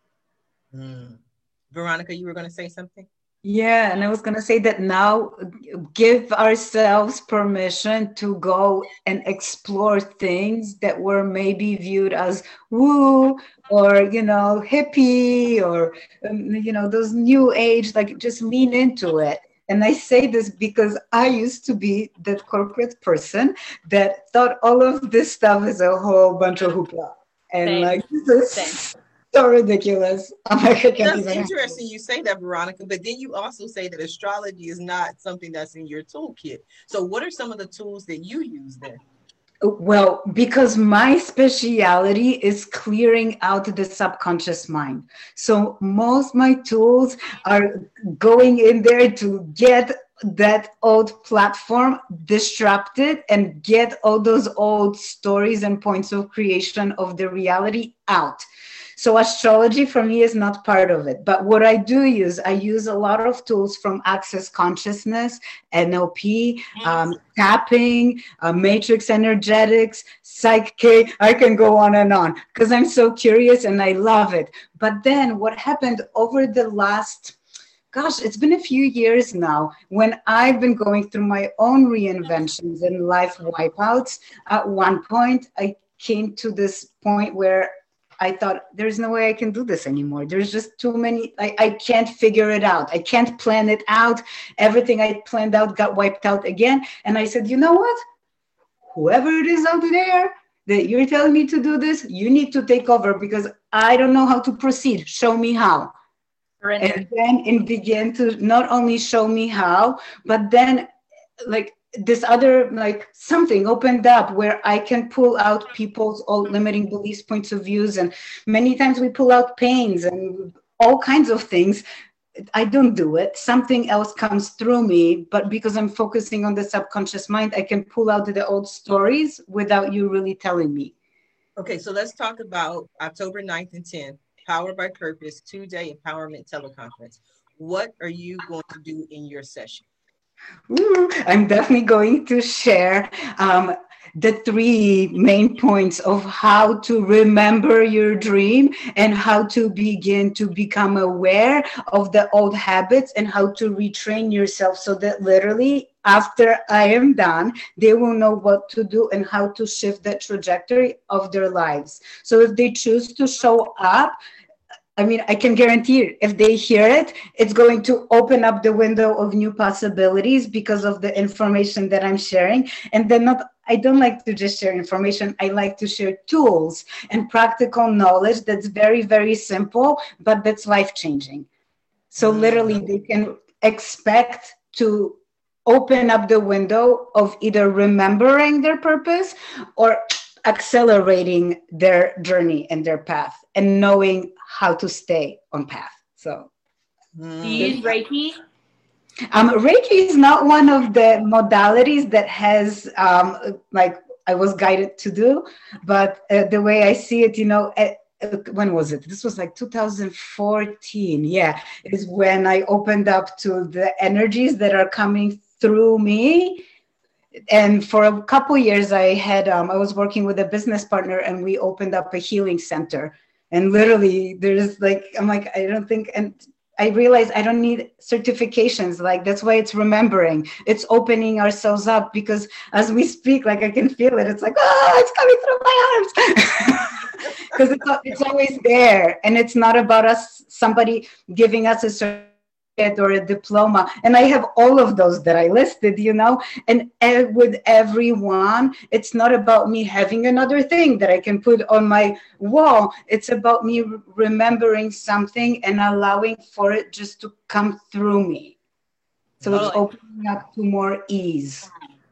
Mm. Veronica, you were going to say something? Yeah, and I was going to say that now give ourselves permission to go and explore things that were maybe viewed as woo or, you know, hippie or, um, you know, those new age, like just lean into it. And I say this because I used to be that corporate person that thought all of this stuff is a whole bunch of hoopla. And Same. like, this is Same. so ridiculous. I'm like, I can't That's even interesting you say that, Veronica, but then you also say that astrology is not something that's in your toolkit. So what are some of the tools that you use then? Well, because my speciality is clearing out the subconscious mind. So most my tools are going in there to get that old platform disrupted and get all those old stories and points of creation of the reality out. So astrology for me is not part of it. But what I do use, I use a lot of tools from Access Consciousness, N L P, um, tapping, uh, matrix energetics, Psych-K. I can go on and on because I'm so curious and I love it. But then what happened over the last, gosh, it's been a few years now when I've been going through my own reinventions and life wipeouts. At one point, I came to this point where I thought, there's no way I can do this anymore. There's just too many, I, I can't figure it out. I can't plan it out. Everything I planned out got wiped out again. And I said, you know what? Whoever it is out there that you're telling me to do this, you need to take over because I don't know how to proceed. Show me how. Surrender. And then it began to not only show me how, but then like, this other, like something opened up where I can pull out people's old limiting beliefs, points of views. And many times we pull out pains and all kinds of things. I don't do it. Something else comes through me, but because I'm focusing on the subconscious mind, I can pull out the old stories without you really telling me. Okay, so let's talk about October ninth and tenth, Powered by Purpose, two-day empowerment teleconference. What are you going to do in your session? Ooh, I'm definitely going to share um, the three main points of how to remember your dream and how to begin to become aware of the old habits and how to retrain yourself so that literally after I am done, they will know what to do and how to shift the trajectory of their lives. So if they choose to show up, I mean, I can guarantee you, if they hear it, it's going to open up the window of new possibilities because of the information that I'm sharing. And then not, I don't like to just share information. I like to share tools and practical knowledge that's very, very simple, but that's life-changing. So literally they can expect to open up the window of either remembering their purpose or accelerating their journey and their path and knowing how to stay on path. So do you use Reiki? Um, Reiki is not one of the modalities that has um, like I was guided to do, but uh, the way I see it, you know, uh, when was it? This was like two thousand fourteen. Yeah, is when I opened up to the energies that are coming through me. And for a couple years, I had um, I was working with a business partner, and we opened up a healing center. And literally, there's like I'm like I don't think and. I realized I don't need certifications. Like, that's why it's remembering. It's opening ourselves up, because as we speak, like I can feel it. It's like, oh, it's coming through my arms. Because it's, it's always there. And it's not about us, somebody giving us a certificate or a diploma. And I have all of those that I listed, you know, and uh, with everyone, it's not about me having another thing that I can put on my wall. It's about me re- remembering something and allowing for it just to come through me. So oh. It's opening up to more ease.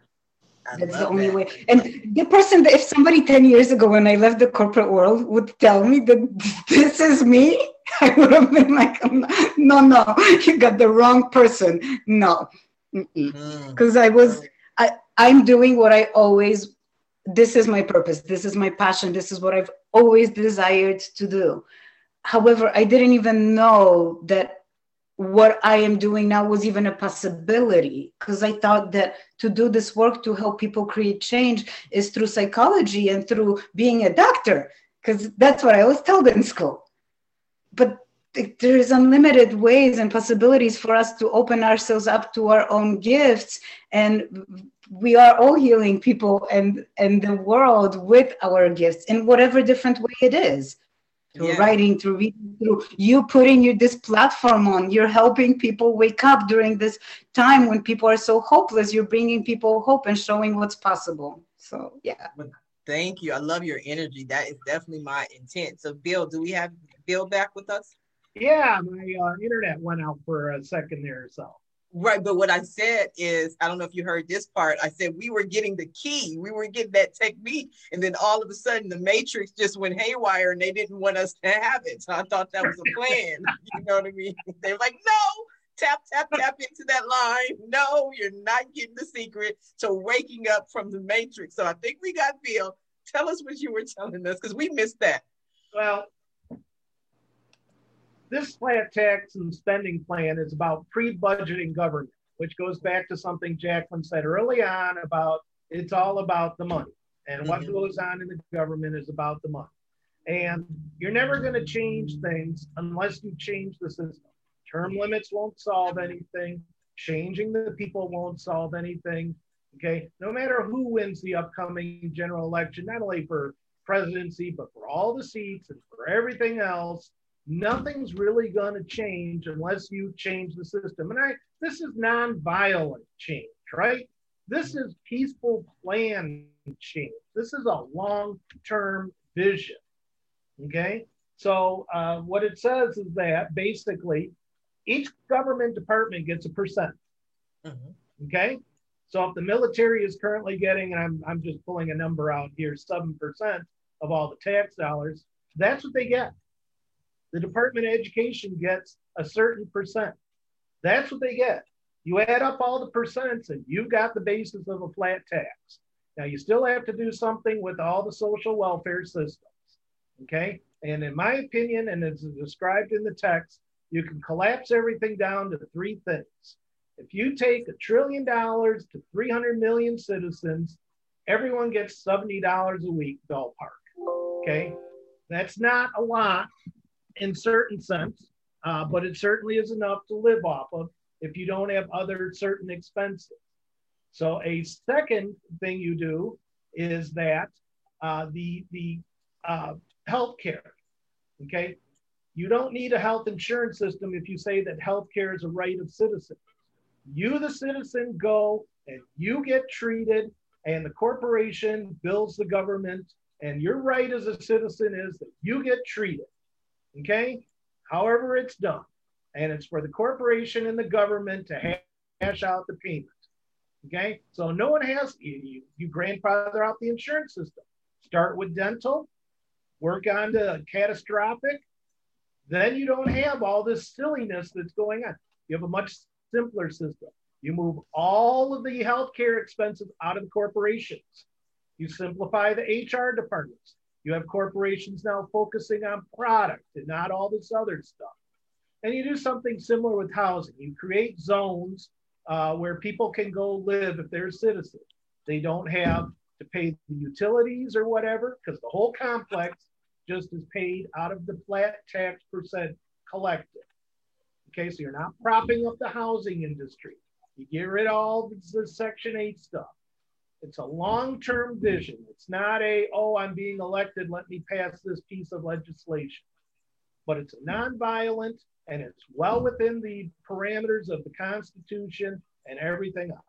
I That's the only that. way. And the person that, if somebody ten years ago when I left the corporate world would tell me that this is me, I would have been like, no, no, you got the wrong person. No, because mm. I was, I, I'm doing what I always, this is my purpose. This is my passion. This is what I've always desired to do. However, I didn't even know that what I am doing now was even a possibility, because I thought that to do this work to help people create change is through psychology and through being a doctor, because that's what I was told in school. But there is unlimited ways and possibilities for us to open ourselves up to our own gifts, and we are all healing people and, and the world with our gifts in whatever different way it is. Through yeah. writing, through reading, through you putting you this platform on, you're helping people wake up during this time when people are so hopeless. You're bringing people hope and showing what's possible. So, yeah. Thank you. I love your energy. That is definitely my intent. So, Bill, do we have Bill back with us? Yeah, my uh, internet went out for a second there or so. Right, but what I said is, I don't know if you heard this part, I said we were getting the key, we were getting that technique, and then all of a sudden the matrix just went haywire and they didn't want us to have it. So I thought that was a plan. You know what I mean? They were like, no, tap, tap, tap into that line. No, you're not getting the secret to waking up from the matrix. So I think we got Bill. Tell us what you were telling us, because we missed that. Well, this flat tax and spending plan is about pre-budgeting government, which goes back to something Jacqueline said early on about it's all about the money. And mm-hmm. what goes on in the government is about the money. And you're never going to change things unless you change the system. Term limits won't solve anything. Changing the people won't solve anything. Okay, no matter who wins the upcoming general election, not only for presidency, but for all the seats and for everything else, nothing's really going to change unless you change the system. And I, this is non-violent change, right? This is peaceful plan change. This is a long-term vision, okay? So uh, what it says is that basically each government department gets a percent, mm-hmm. okay? So if the military is currently getting, and I'm, I'm just pulling a number out here, seven percent of all the tax dollars, that's what they get. The Department of Education gets a certain percent. That's what they get. You add up all the percents and you've got the basis of a flat tax. Now you still have to do something with all the social welfare systems, okay? And in my opinion, and as described in the text, you can collapse everything down to three things. If you take a trillion dollars to three hundred million citizens, everyone gets seventy dollars a week ballpark, okay? That's not a lot in certain sense, uh, but it certainly is enough to live off of if you don't have other certain expenses. So a second thing you do is that uh, the, the uh, healthcare, okay? You don't need a health insurance system if you say that healthcare is a right of citizens. You, the citizen, go and you get treated, and the corporation bills the government, and your right as a citizen is that you get treated. Okay, however it's done, and it's for the corporation and the government to hash out the payment. Okay, so no one has, you, you grandfather out the insurance system. Start with dental, work on the catastrophic, then you don't have all this silliness that's going on. You have a much simpler system. You move all of the healthcare expenses out of the corporations. You simplify the H R departments. You have corporations now focusing on product and not all this other stuff. And you do something similar with housing. You create zones uh, where people can go live if they're citizens. They don't have to pay the utilities or whatever, because the whole complex just is paid out of the flat tax percent collected. Okay, so you're not propping up the housing industry. You get rid of all the Section eight stuff. It's a long-term vision. It's not a, oh, I'm being elected, let me pass this piece of legislation. But it's a nonviolent, and it's well within the parameters of the Constitution and everything else.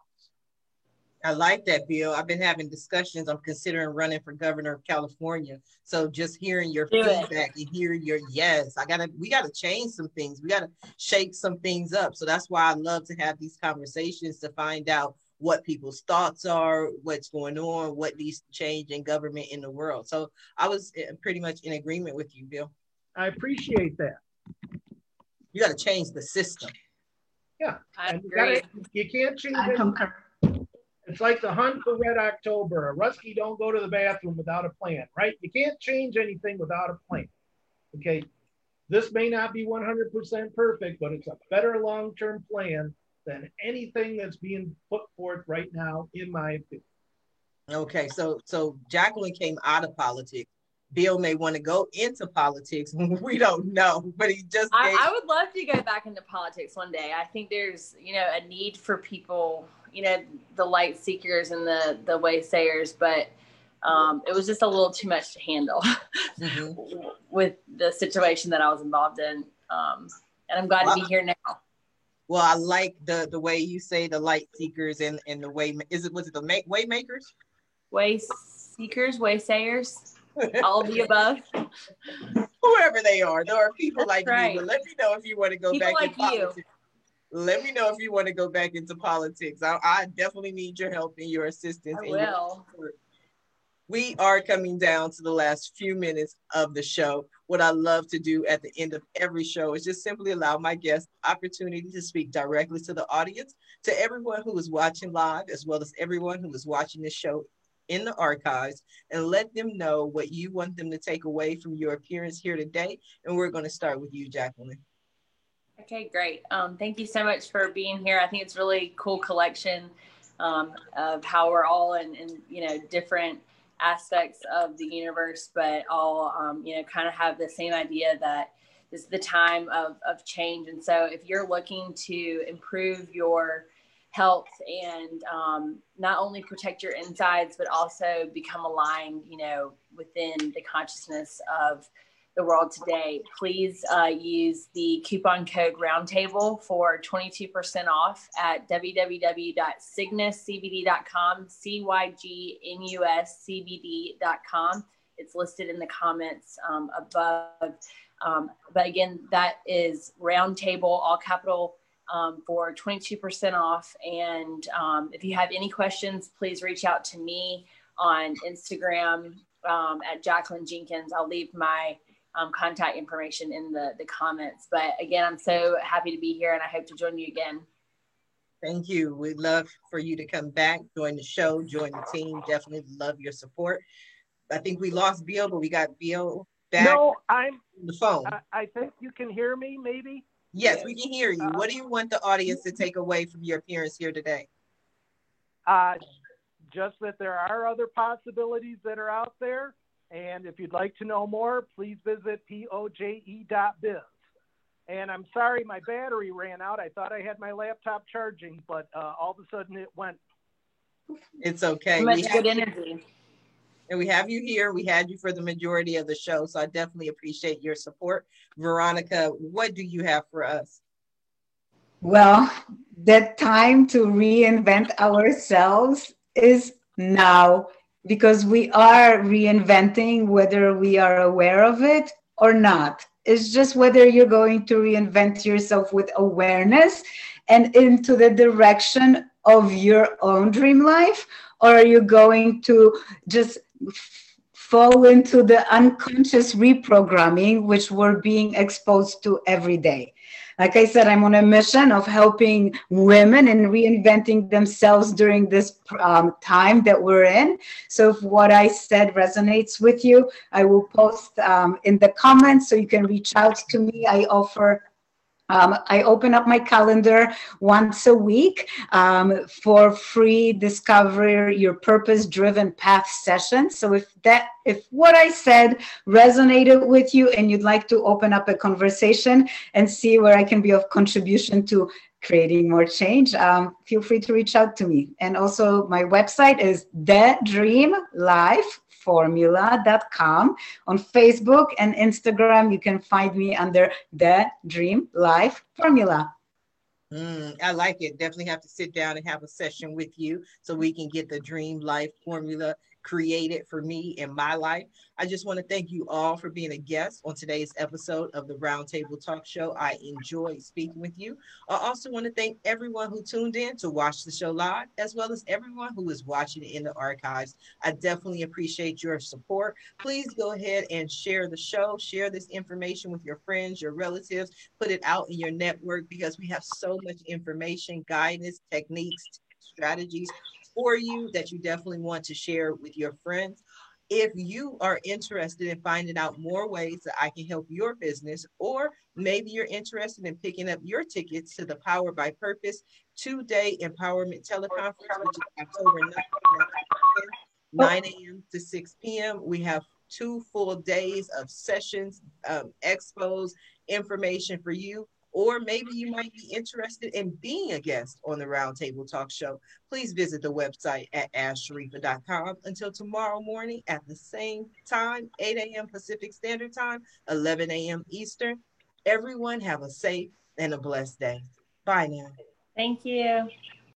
I like that, Bill. I've been having discussions. I'm considering running for governor of California. So just hearing your Do feedback it. and hear your yes, I gotta, we gotta change some things. We gotta shake some things up. So that's why I love to have these conversations to find out what people's thoughts are, what's going on, what needs to change in government in the world. So I was pretty much in agreement with you, Bill. I appreciate that. You got to change the system. Yeah, I and you, agree. gotta, you can't change I it. concur. It's like the hunt for Red October. A Rusky don't go to the bathroom without a plan, right? You can't change anything without a plan. Okay, this may not be one hundred percent perfect, but it's a better long-term plan than anything that's being put forth right now, in my opinion. Okay, so so Jacqueline came out of politics. Bill may want to go into politics. We don't know, but he just I, gave- I would love to go back into politics one day. I think there's, you know, a need for people, you know, the light seekers and the the waysayers, but um, it was just a little too much to handle mm-hmm. with the situation that I was involved in. Um, and I'm glad wow. to be here now. Well, I like the the way you say the light seekers and, and the way, is it, was it the make, way makers? Way seekers, waysayers. All of the above. Whoever they are, there are people That's like right. me. But let me know if you want to go people back like in politics. You. Let me know if you want to go back into politics. I, I definitely need your help and your assistance. I and will. Your we are coming down to the last few minutes of the show. What I love to do at the end of every show is just simply allow my guests the opportunity to speak directly to the audience, to everyone who is watching live, as well as everyone who is watching this show in the archives, and let them know what you want them to take away from your appearance here today. And we're going to start with you, Jacqueline. Okay, great. Um, thank you so much for being here. I think it's a really cool collection um, of how we're all in, in, you know, different aspects of the universe, but all, um, you know, kind of have the same idea that this is the time of, of change. And so if you're looking to improve your health and um, not only protect your insides, but also become aligned, you know, within the consciousness of the world today, please uh, use the coupon code Roundtable for twenty-two percent off at w w w dot cygnus c b d dot com, C Y G N U S C B D dot com. It's listed in the comments um, above. Um, but again, that is Roundtable, all capital, Um, for twenty-two percent off. And um, if you have any questions, please reach out to me on Instagram um, at Jacqueline Jenkins. I'll leave my um, contact information in the, the comments. But again, I'm so happy to be here and I hope to join you again. Thank you. We'd love for you to come back, join the show, join the team. Definitely love your support. I think we lost Bill, but we got Bill back. No, I'm on the phone. I, I think you can hear me, maybe. Yes, we can hear you. What do you want the audience to take away from your appearance here today? Uh, just that there are other possibilities that are out there. And if you'd like to know more, please visit poje dot biz. And I'm sorry, my battery ran out. I thought I had my laptop charging, but uh, all of a sudden it went. It's okay. Much we good have, energy. And we have you here. We had you for the majority of the show. So I definitely appreciate your support. Veronica, what do you have for us? Well, the time to reinvent ourselves is now, because we are reinventing whether we are aware of it or not. It's just whether you're going to reinvent yourself with awareness and into the direction of your own dream life, or are you going to just fall into the unconscious reprogramming which we're being exposed to every day? Like I said, I'm on a mission of helping women and reinventing themselves during this um, time that we're in. So if what I said resonates with you, I will post um, in the comments so you can reach out to me. I offer Um, I open up my calendar once a week um, for free Discover Your Purpose-Driven Path sessions. So if that, if what I said resonated with you and you'd like to open up a conversation and see where I can be of contribution to creating more change, um, feel free to reach out to me. And also my website is the dream life formula dot com. On Facebook and Instagram, you can find me under The Dream Life Formula. Mm, I like it. Definitely have to sit down and have a session with you so we can get the Dream Life Formula created for me in my life. I just want to thank you all for being a guest on today's episode of the Roundtable Talk Show. I enjoyed speaking with you. I also want to thank everyone who tuned in to watch the show live, as well as everyone who is watching it in the archives. I definitely appreciate your support. Please go ahead and share the show, share this information with your friends, your relatives, put it out in your network, because we have so much information, guidance, techniques, strategies for you that you definitely want to share with your friends. If you are interested in finding out more ways that I can help your business, or maybe you're interested in picking up your tickets to the Power by Purpose two-day empowerment teleconference, which is October ninth, nine a.m. to six p.m. We have two full days of sessions, um, expos, information for you. Or maybe you might be interested in being a guest on the Roundtable Talk Show. Please visit the website at ask sharifa dot com. Until tomorrow morning at the same time, eight a.m. Pacific Standard Time, eleven a.m. Eastern. Everyone have a safe and a blessed day. Bye now. Thank you.